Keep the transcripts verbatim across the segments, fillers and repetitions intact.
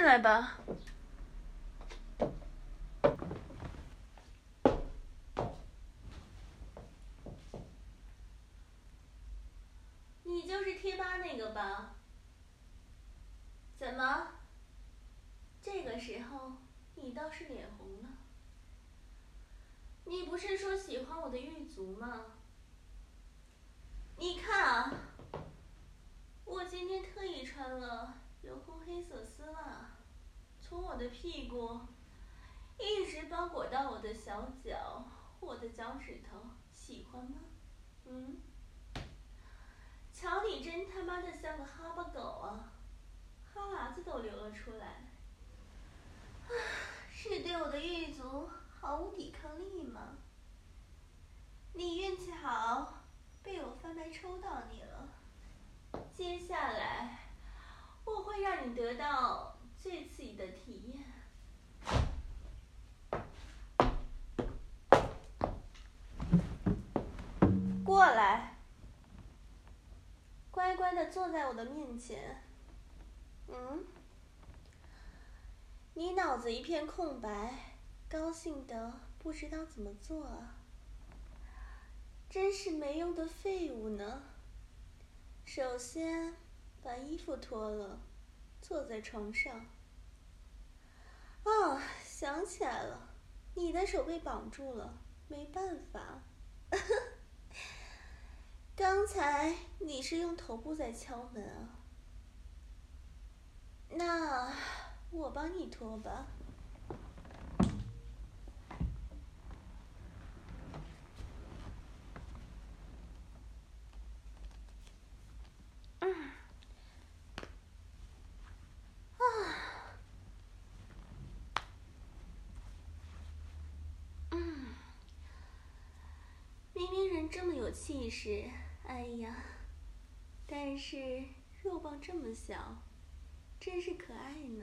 来吧。你就是贴吧那个吧？怎么？这个时候你倒是脸红了。你不是说喜欢我的玉足吗？你看啊，我今天特意穿了镂空黑色丝袜，从我的屁股一直包裹到我的小脚，我的脚趾头，喜欢吗？嗯？瞧你真他妈的像个哈巴狗啊，哈喇子都流了出来。是对我的玉足毫无抵抗力吗？你运气好，被我翻牌抽到你了。接下来，我会让你得到最刺激的体验。过来，乖乖地坐在我的面前。嗯？你脑子一片空白，高兴得不知道怎么做啊。真是没用的废物呢。首先，把衣服脱了，坐在床上。哦，想起来了，你的手被绑住了，没办法。刚才你是用头部在敲门啊？那我帮你脱吧。嗯。啊。嗯。明明人这么有气势，哎呀，但是肉棒这么小，真是可爱呢。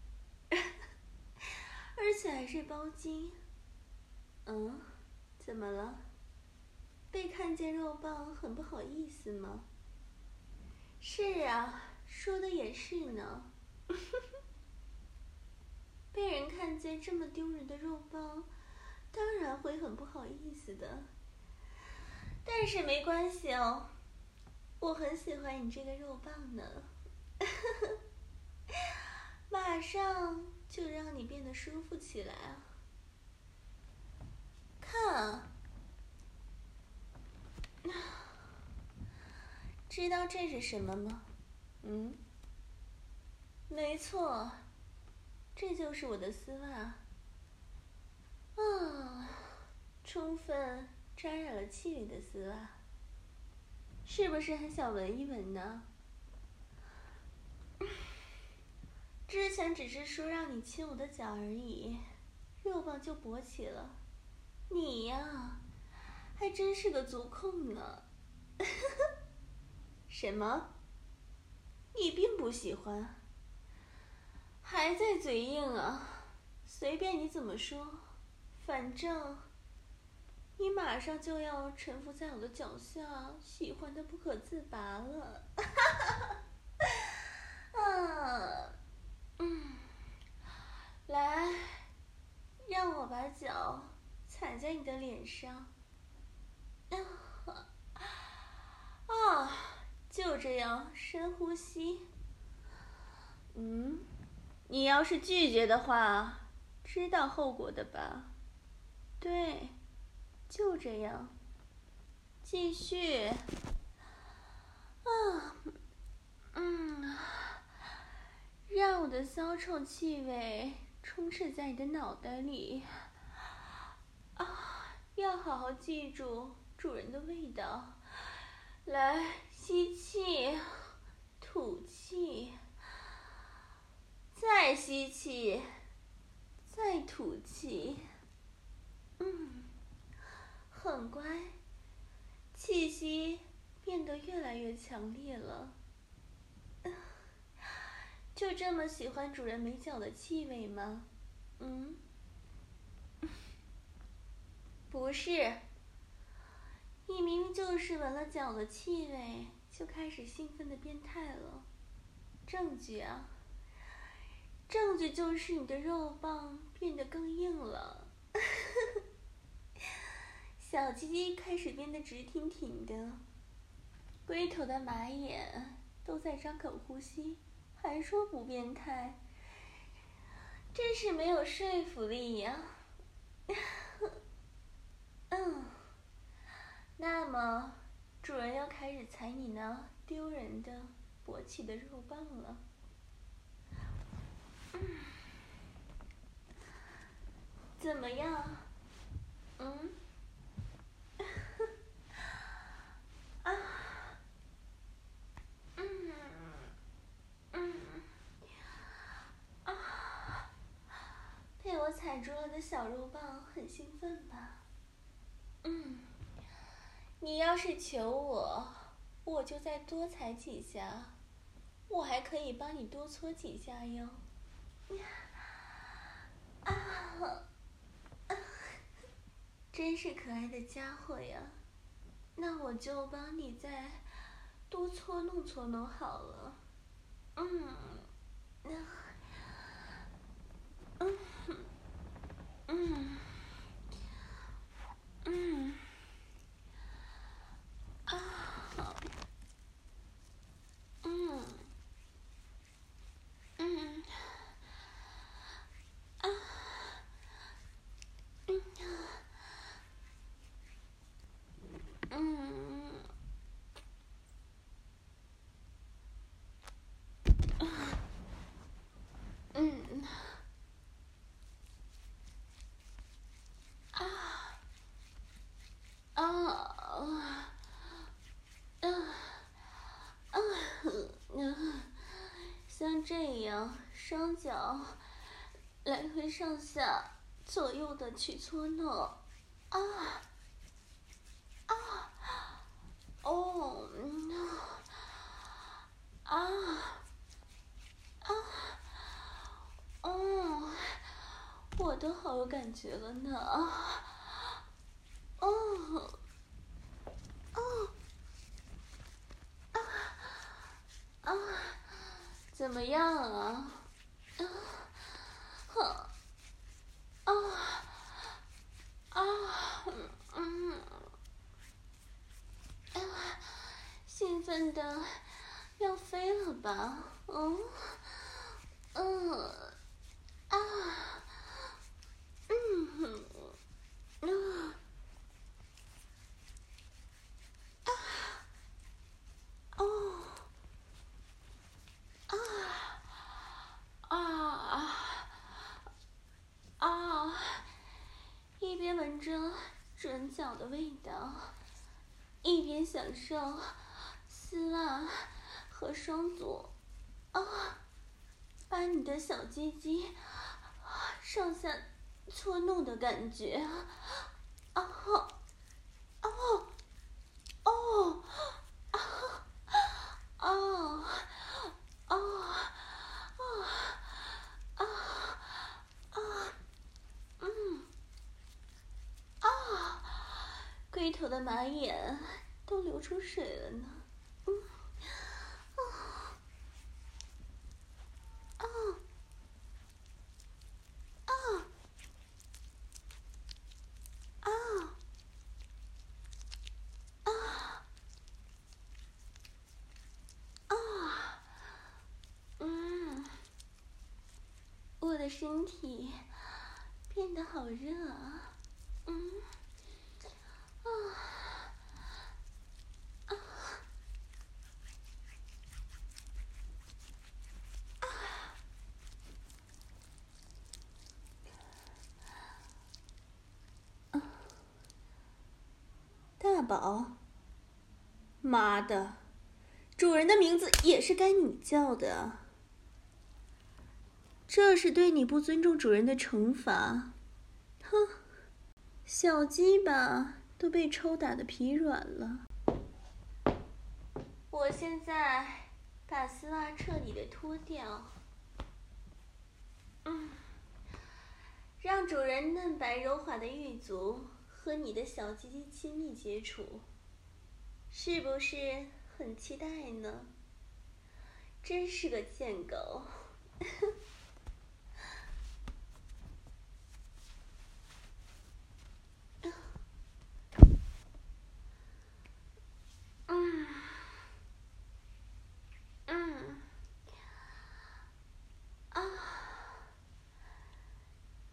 而且还是包茎。嗯？怎么了？被看见肉棒很不好意思吗？是啊，说的也是呢。被人看见这么丢人的肉棒，当然会很不好意思的。但是没关系哦，我很喜欢你这个肉棒呢。马上就让你变得舒服起来啊！看啊，知道这是什么吗？嗯？没错，这就是我的丝袜。啊，充分沾染了气味的丝袜，是不是很想闻一闻呢？之前只是说让你亲我的脚而已，肉棒就勃起了。你呀，还真是个足控呢。什么？你并不喜欢？还在嘴硬啊？随便你怎么说，反正你马上就要臣服在我的脚下，喜欢的不可自拔了。啊，嗯，来，让我把脚踩在你的脸上。啊，就这样，深呼吸。嗯，你要是拒绝的话，知道后果的吧？对，就这样。继续。啊，嗯，让我的骚臭气味充斥在你的脑袋里。啊，要好好记住主人的味道。来，吸气，吐气，再吸气，再吐气。嗯，很乖，气息变得越来越强烈了。就这么喜欢主人美脚的气味吗？嗯？不是，你明明就是闻了脚的气味就开始兴奋的变态了。证据啊， 证据就是你的肉棒变得更硬了。小鸡鸡开始变得直挺挺的，龟头的马眼都在张口呼吸，还说不变态，真是没有说服力呀。嗯，那么主人要开始踩你那丢人的勃起的肉棒了。嗯，怎么样？嗯？啊，嗯嗯啊，被我踩住了的小肉棒很兴奋吧？嗯，你要是求我，我就再多踩几下，我还可以帮你多搓几下哟。啊，真是可爱的家伙呀！那我就帮你再多搓弄搓弄好了。嗯，那，嗯，嗯，嗯，啊，嗯，嗯，啊，嗯，嗯，嗯，啊，啊，啊，啊，嗯，像这样，双脚来回上下、左右的去搓弄，啊，啊，哦，嗯，啊，啊，哦，我都好有感觉了呢，啊，哦，哦，啊，怎么样啊？啊，好，啊，啊，嗯，啊，兴奋的要飞了吧？嗯，嗯，啊，嗯，嗯，啊，哦，啊，啊，啊，一边闻着准脚的味道，一边享受丝袜和双足啊，把你的小鸡鸡上下搓弄的感觉啊，哦，哦，啊，哦，哦，哦，啊，啊，嗯，啊，龟头的马眼都流出水了呢。嗯，啊，啊，啊，啊，啊，嗯，我的身体变得好热啊。嗯，啊，啊，大宝，妈的，主人的名字也是该你叫的，这是对你不尊重主人的惩罚。哼，小鸡巴都被抽打得疲软了。我现在把丝袜彻底的脱掉，嗯，让主人嫩白柔滑的玉足和你的小鸡鸡亲密接触，是不是很期待呢？真是个贱狗。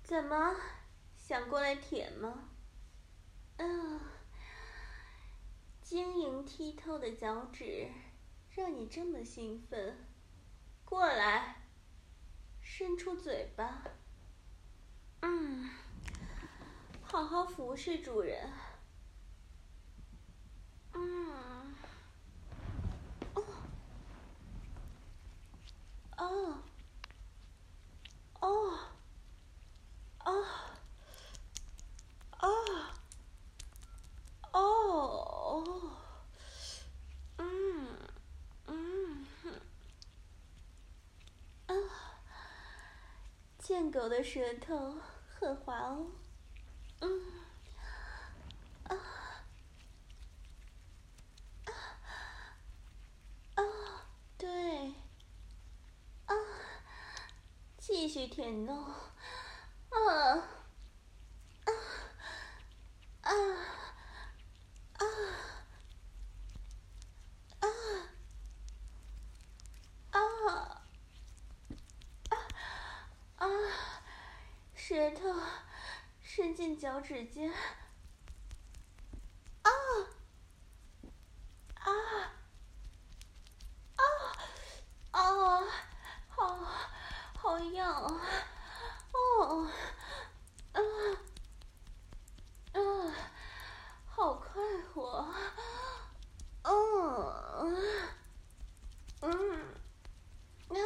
怎么，想过来舔吗？嗯，晶莹剔透的脚趾，让你这么兴奋。过来，伸出嘴巴。嗯，好好服侍主人。嗯，哦，哦，哦，哦，哦，哦，嗯，嗯，啊，贱狗的舌头很滑哦。嗯，啊，啊，对，啊，继续舔弄，啊，啊，啊，啊，啊，啊，啊，舌头伸进脚趾间，啊，啊，啊，啊，好，好痒啊，哦，啊，啊，好快活，嗯，嗯，啊，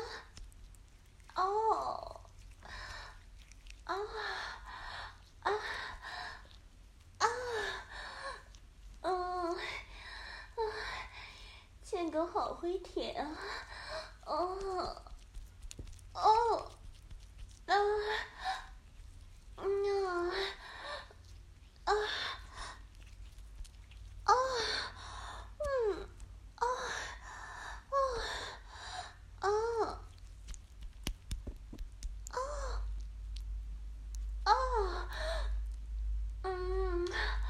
哦，啊，啊，啊，嗯，啊，贱狗好会舔啊，哦，哦，啊，嗯啊，啊，啊，嗯，啊，啊，啊，啊，啊，嗯，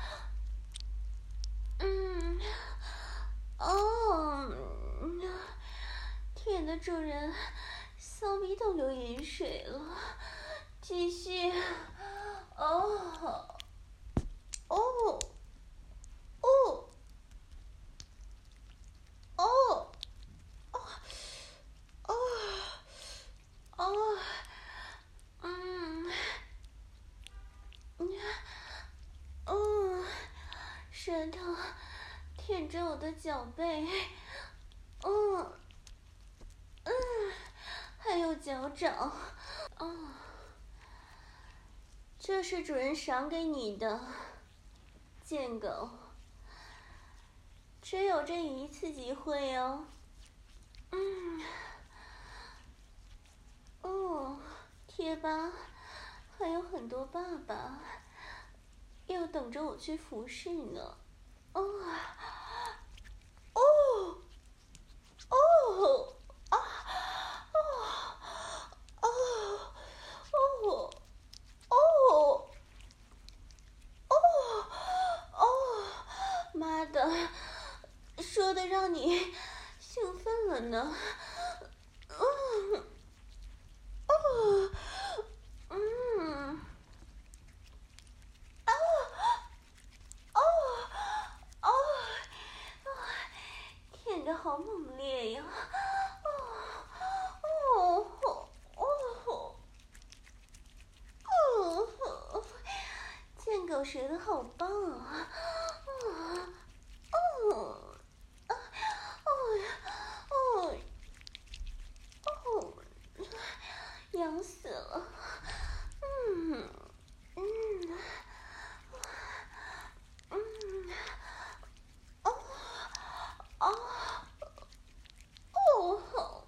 嗯，哦，舔的主人骚逼都流饮水了，继续，哦，哦，哦，哦，哦，哦，嗯，嗯，舌头舔着我的脚背，嗯，嗯，还有脚掌，嗯，这是主人赏给你的，贱狗，只有这一次机会哦。嗯，哦，贴吧还有很多爸爸要等着我去服侍呢。哦，哦，哦，啊，哦，哦，哦，哦，哦，哦，妈的，说的让你兴奋了呢。嗯，哦，嗯，啊，哦，哦，舔得好猛烈呀！哦，哦，哦，哦，贱狗舌头好棒啊！哦，哦，啊，哦呀，哦，哦，痒死了！嗯，嗯，嗯，哦，哦，哦，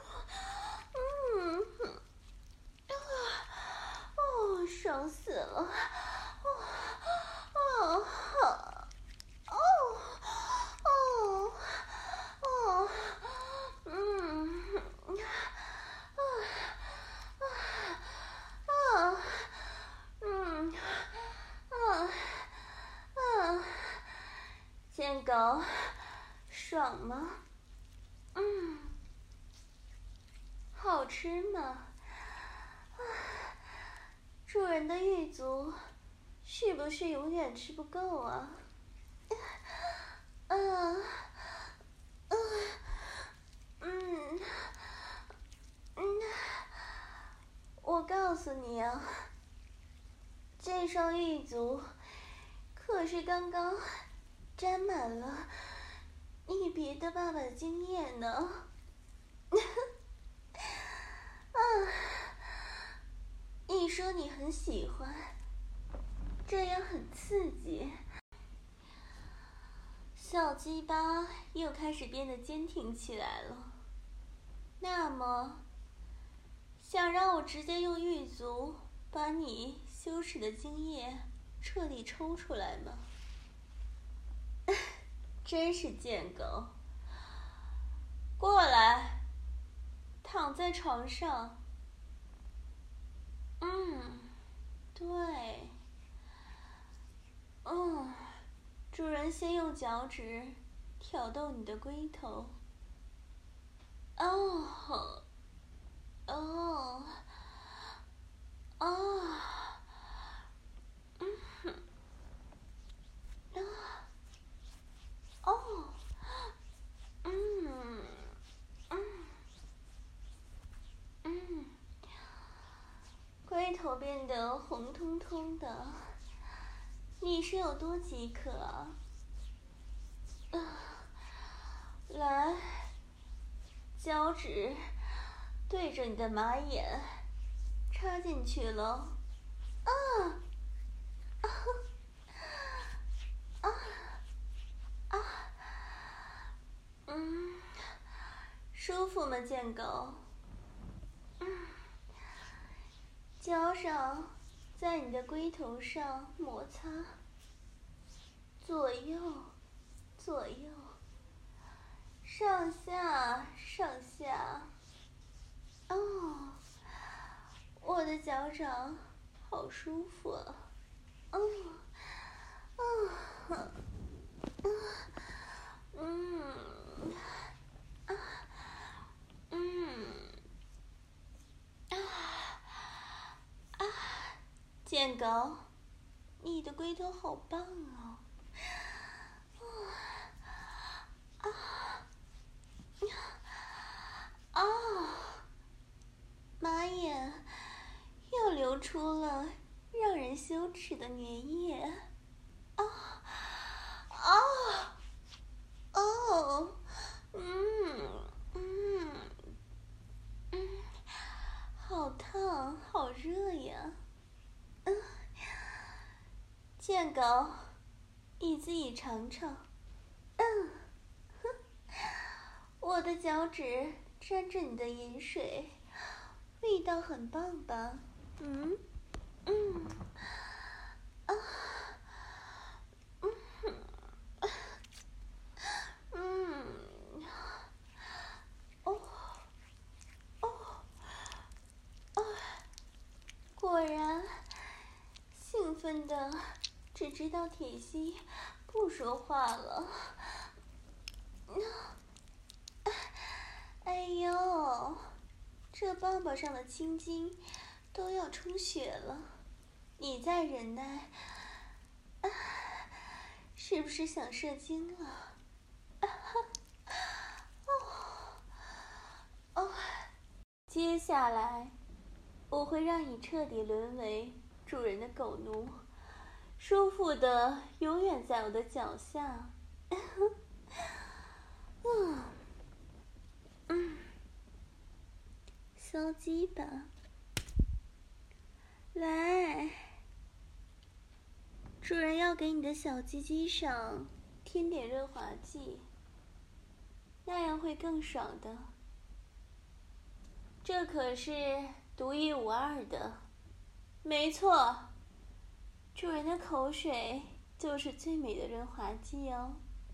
嗯，啊，哦，爽死了！哦，哦，哦，哦，哦，嗯，啊，啊，啊，嗯，啊，啊，贱狗，爽吗？嗯，好吃吗？ 主人的玉足是不是永远吃不够啊？嗯，嗯，嗯，嗯，我告诉你啊，这双玉足可是刚刚沾满了你别的爸爸的经验呢。啊，你说你很喜欢，这样很刺激。小鸡巴又开始变得坚挺起来了。那么，想让我直接用玉足把你羞耻的精液彻底抽出来吗？真是贱狗！过来，躺在床上。嗯，对。嗯，主人先用脚趾挑逗你的龟头。哦，哦，哦，嗯哼，啊，哦，嗯，嗯，嗯，龟头变得红彤彤的，你是有多饥渴啊？啊，来，脚趾对着你的马眼插进去了。啊，啊，啊，啊，嗯，舒服吗，贱狗？嗯，脚掌在你的龟头上摩擦，左右，左右，上下，上下。哦，我的脚掌好舒服啊！哦，哦，嗯，啊，嗯，啊，啊，贱狗，你的龟头好棒哦！啊，啊，马眼又流出了让人羞耻的粘液。啊，啊，哦，嗯，嗯，嗯，好烫，好热呀！嗯，贱狗，你自己尝尝。嗯，哼，我的脚趾沾着你的饮水，味道很棒吧？嗯，嗯，啊，嗯，嗯，哦，哦，哦，果然兴奋的只知道铁西不说话了。哎呦，这棒棒上的青筋都要充血了，你再忍耐，啊，是不是想射精了？啊哈，哦，哦，接下来我会让你彻底沦为主人的狗奴，舒服的永远在我的脚下。嗯，嗯，骚鸡巴，来，主人要给你的小鸡鸡上添点润滑剂，那样会更爽的。这可是独一无二的，没错，主人的口水就是最美的润滑剂哦。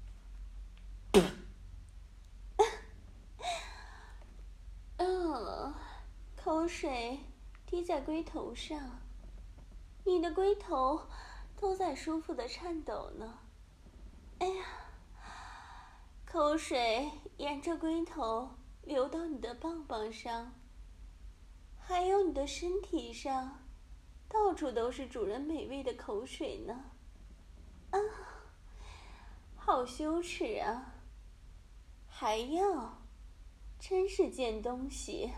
嗯，口水滴在龟头上，你的龟头都在舒服的颤抖呢。哎呀，口水沿着龟头流到你的棒棒上，还有你的身体上， 到处都是主人美味的口水呢。啊，好羞耻啊！还要，真是贱东西！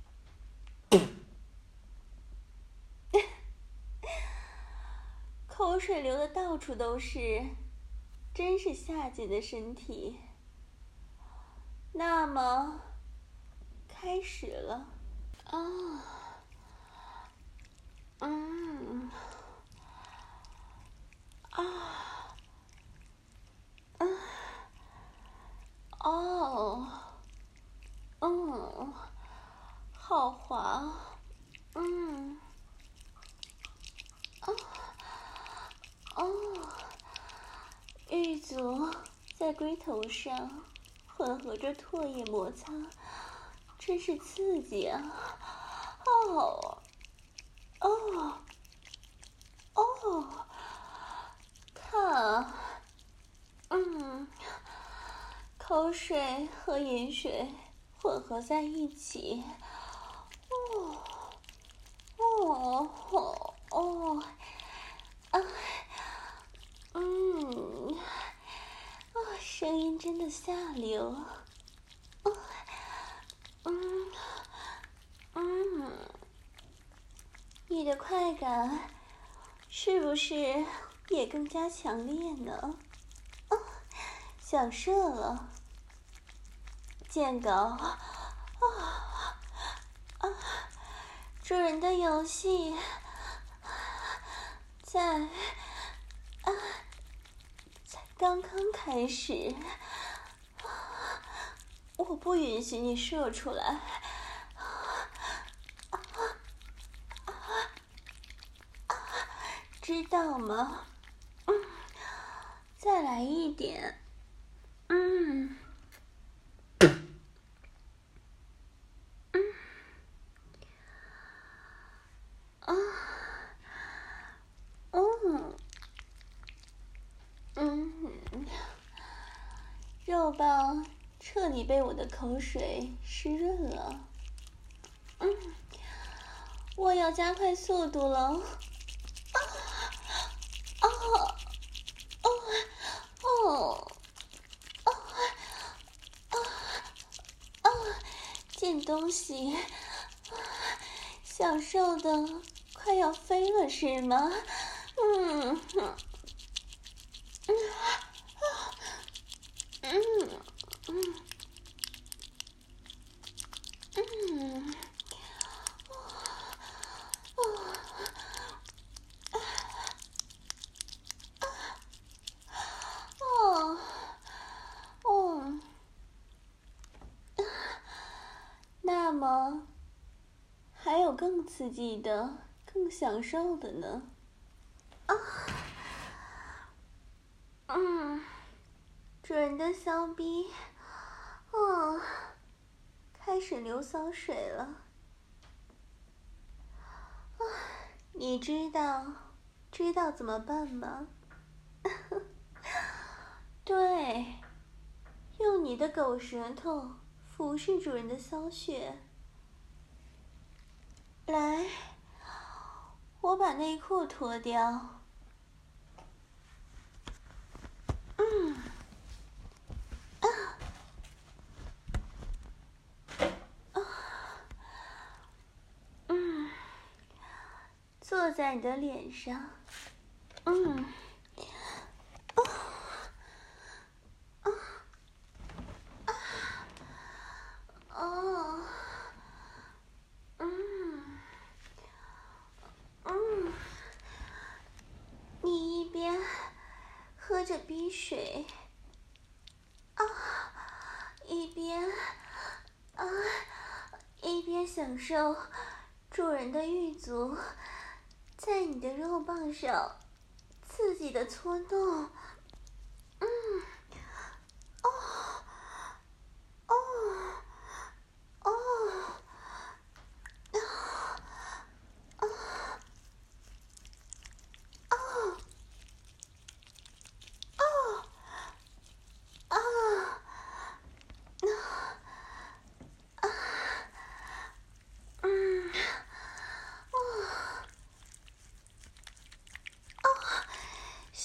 口水流的到处都是，真是下贱的身体。那么，开始了。啊，嗯，啊，嗯，哦，嗯，好滑，嗯，啊，哦，玉足在龟头上混合着唾液摩擦，真是刺激啊！哦，哦，哦，看，嗯，口水和饮水混合在一起，哦，哦，哦，哦，啊，嗯，啊，声音真的下流，哦，嗯，嗯，你的快感是不是也更加强烈呢？啊，想射了，贱狗！啊啊！主人的游戏在啊，才刚刚开始，我不允许你射出来！知道吗？嗯，再来一点。嗯，嗯，啊，嗯，嗯，肉棒彻底被我的口水湿润了。嗯，我要加快速度了。啊，啊，哦，哦，啊，啊，啊！贱东西，享受的快要飞了是吗？嗯，嗯，嗯，嗯，嗯，哦，哦，那么还有更刺激的、更享受的呢？啊，嗯，主人的骚逼，哦，开始流骚水了。啊，你知道，知道怎么办吗？对，用你的狗舌头服侍主人的骚穴。来，我把内裤脱掉。嗯，啊，啊，嗯，坐在你的脸上。嗯，啊，啊，啊，哦，嗯，嗯，你一边喝着逼水，啊，一边啊，一边享受主人的玉足在你的肉棒上刺激的搓动。嗯，哦，哦，哦，啊，啊，啊，啊，啊，啊，嗯，啊，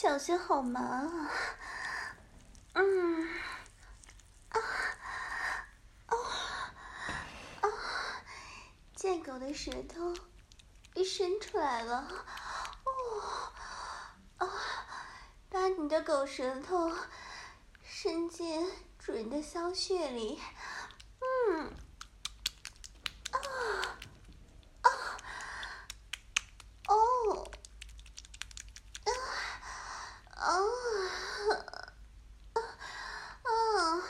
小穴好麻啊！嗯，啊啊啊！贱狗的舌头一伸出来了，哦啊！把你的狗舌头伸进主人的骚穴里，嗯，啊啊哦，啊啊啊，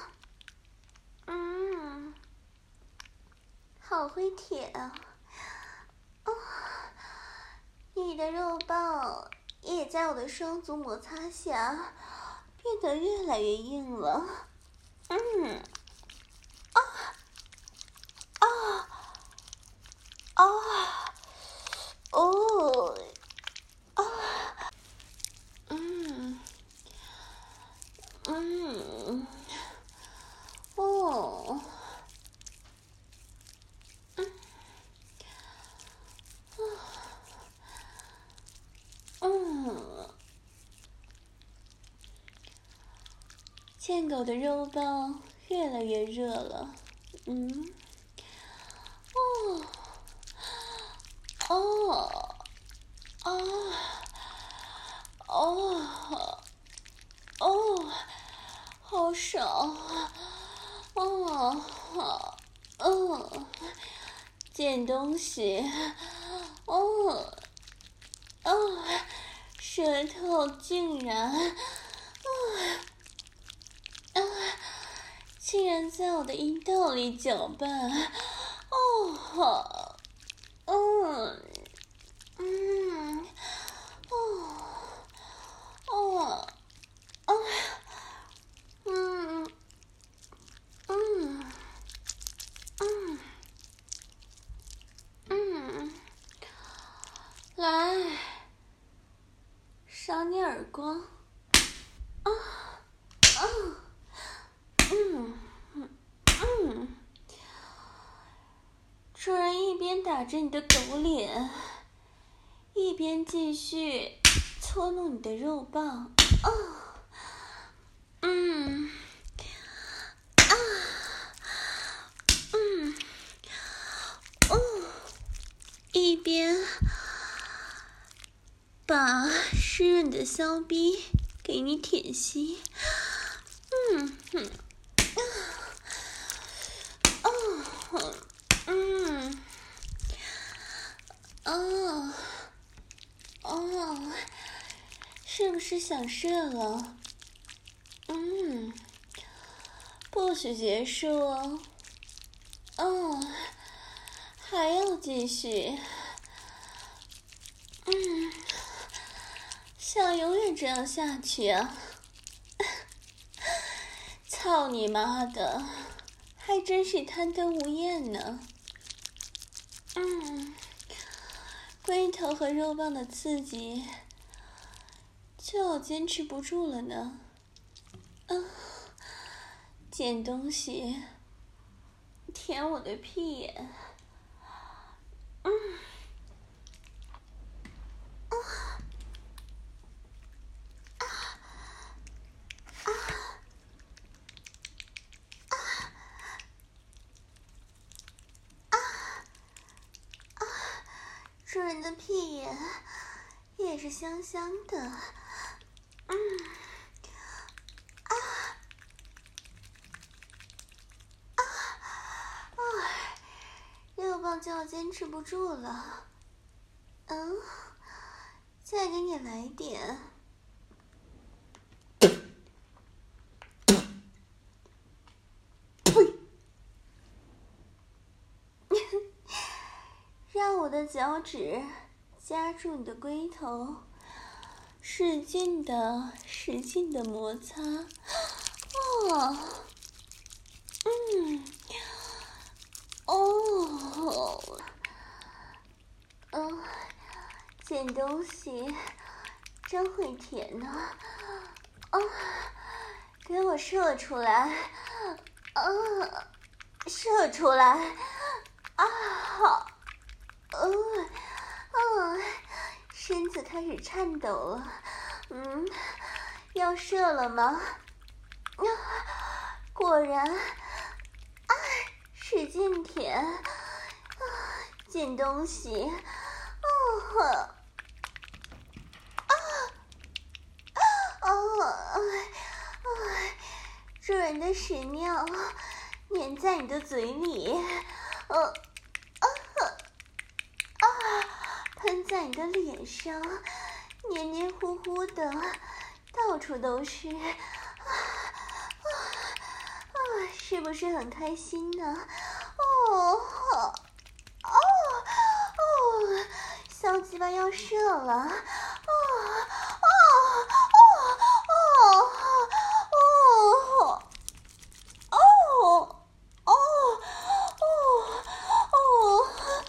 嗯，好会舔啊！啊，你的肉棒也在我的双足摩擦下变得越来越硬了。嗯，啊啊啊哦啊嗯嗯哦嗯嗯，贱狗的肉棒越来越热了。嗯，哦哦啊哦哦，好爽！哦哦，捡东西！哦哦，舌头竟然啊啊，竟然在我的阴道里搅拌！哦，嗯嗯，哦哦哦，嗯嗯嗯嗯，来，赏你耳光！啊啊嗯嗯嗯，主人一边打着你的狗脸，一边继续搓弄你的肉棒。啊嗯啊嗯哦，一边把湿润的骚逼给你舔吸。嗯嗯哦嗯哦哦，是不是想射了？嗯，不许结束哦。哦，还要继续。嗯，想永远这样下去啊？操你妈的，还真是贪得无厌呢。嗯，龟头和肉棒的刺激就要坚持不住了呢。嗯，捡东西，舔我的屁眼。嗯，啊啊啊啊啊啊！主人的屁眼也是香香的。嗯啊啊啊！肉棒就要坚持不住了。嗯，再给你来点。呸！让我的脚趾夹住你的龟头，使劲的、使劲的摩擦。哦，嗯，哦，嗯，捡东西真会舔呢。啊，给我射出来！啊，射出来！啊，嗯，嗯，身子开始颤抖了。 嗯，要射了吗？果然，哎，使劲舔，啊，捡东西，哦，啊，哦，哎，主人的屎尿粘在你的嘴里，呃，啊，啊，喷在你的脸上，黏黏糊糊的，到处都是。是不是很开心呢？哦哦哦，小鸡巴要射了！哦哦哦哦哦哦哦哦哦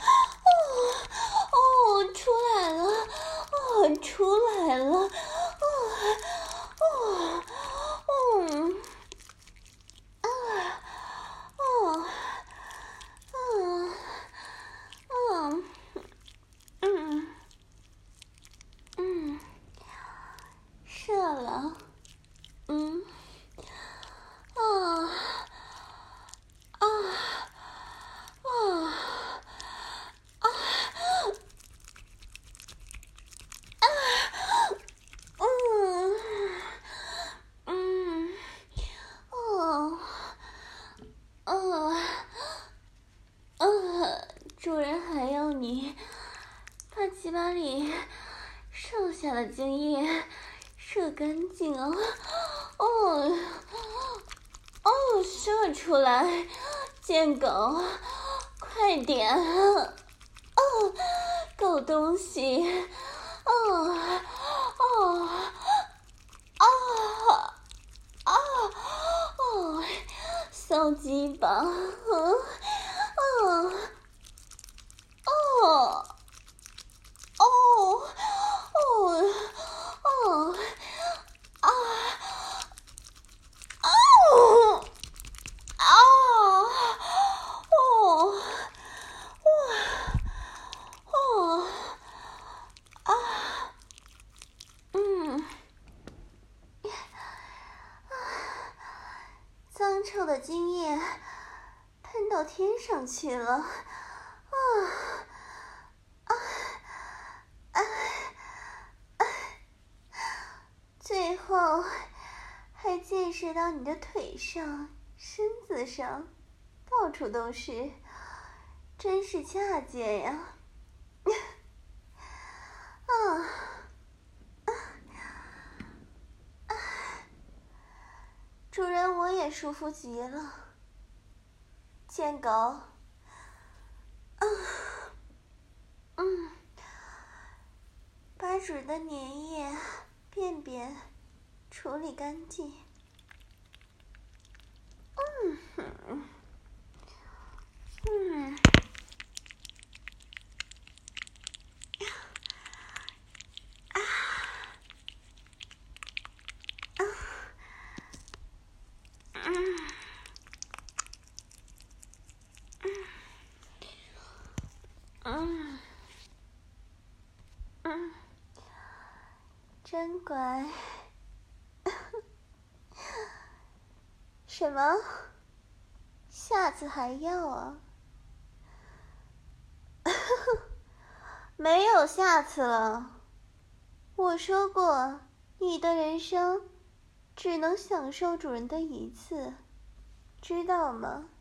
哦，出来了！哦，出来了！哦哦嗯。哦，嗯，嗯，嗯，嗯，射了，嗯，啊，啊，啊，啊，啊，嗯，嗯，哦，哦。呃，主人还要你把鸡巴里剩下的精液射干净哦，哦，哦，射出来，贱狗，快点，哦，狗东西，哦，哦，啊，啊，哦，骚鸡巴，嗯。哦哦哦哦哦啊啊哦哦哦啊嗯，脏臭的精液喷到天上去了啊！啊啊啊！最后还溅射到你的腿上、身子上，到处都是，真是恰贱呀！啊啊啊！主人，我也舒服极了，贱狗。啊，嗯，把主人的粘液、便便处理干净。嗯哼，嗯，啊，啊，嗯，嗯，嗯，真乖。什么？下次还要啊？没有下次了。我说过，你的人生只能享受主人的一次，知道吗？